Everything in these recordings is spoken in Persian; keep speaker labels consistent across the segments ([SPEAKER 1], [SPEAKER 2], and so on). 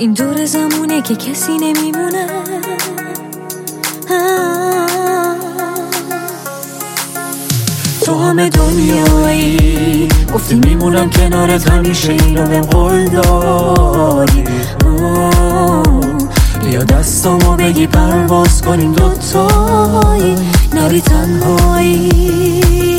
[SPEAKER 1] این دور زمونه که کسی نمیمونه. تو همه دنیایی گفتی میمونم کنارت همیشه، اینو بهم قول دادی. بیا دستامو بگی پرواز کنیم دوتایی، نری تنهایی.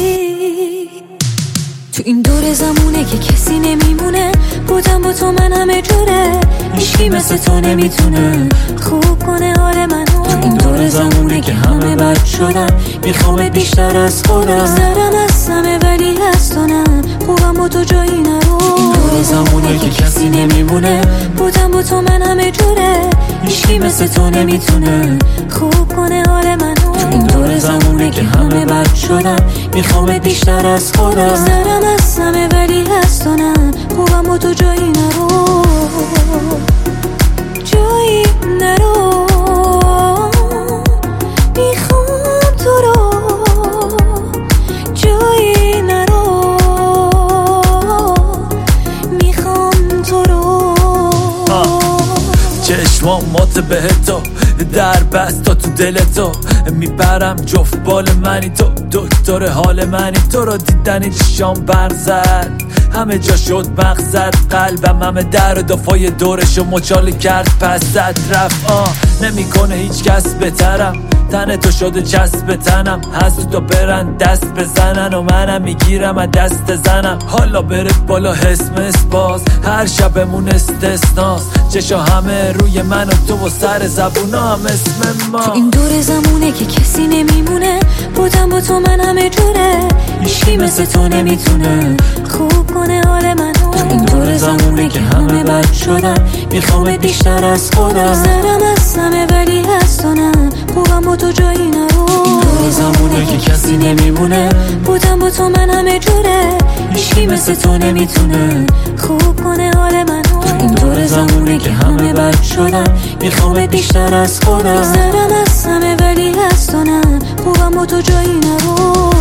[SPEAKER 1] تو این دور زمونه که کسی نمیمونه، بودم با تو من همه جوره، هیچکی مثل تو نمیتونه خوب کنه حال منو. تو این دور زمونه که همه بد شدن، میخوامت بیشتر از خودم. سرم از همه ولی از تو نه، خوبم با تو جایی نرو. تو این دور زمونه که کسی نمیمونه، بودم با تو من همه جوره، هیچکی مثل تو نمیتونه خوب کنه حال منو. تو این دور زمونه که همه بد شدن، میخوامت بیشتر از خودم. سرم از همه ولی از تو نه، خوبم با تو جایی نرو، جایی نرو. میخوام تو رو، جایی نرو. میخوام تو رو.
[SPEAKER 2] چشمامات بهتو در بستا تو دلتو، میبرم جفت بال منی تو، دکتر حال منی. تو رو دیدنی چشام برق زد، همه جا شد مقصد. قلبم همه در و دفای دورشو مچاله کرد، پس زد رفت. نمیکنه هیچ کس بهترم، تن تو شده چسب تنم. هست تو برن دست بزنن و منم میگیرم از دست زنم. حالا برد بالا حس باز، هر شبمون استثناست. چشا همه روی من و تو و سر زبونا هم اسم ما.
[SPEAKER 1] تو این دور زمونه که کسی نمیمونه، بودم با تو من همه جوره، هیچکی مثل تو نمیتونه خوب کنه حال منو. تو این دور زمونه که همه بد شدن، میخوامت بیشتر از خودم. سرم از همه ولی از تو نه، خوبم با تو جایی نرو. این دور زمونه که کسی نمیمونه، بودم با تو من همه جوره، هیچکی مثل تو نمیتونه خوب کنه حال منو. تو این دور زمونه که همه بد شدن، میخوامت بیشتر از خودم. سرم از همه ولی از تو نه، خوبم با تو جایی نرو.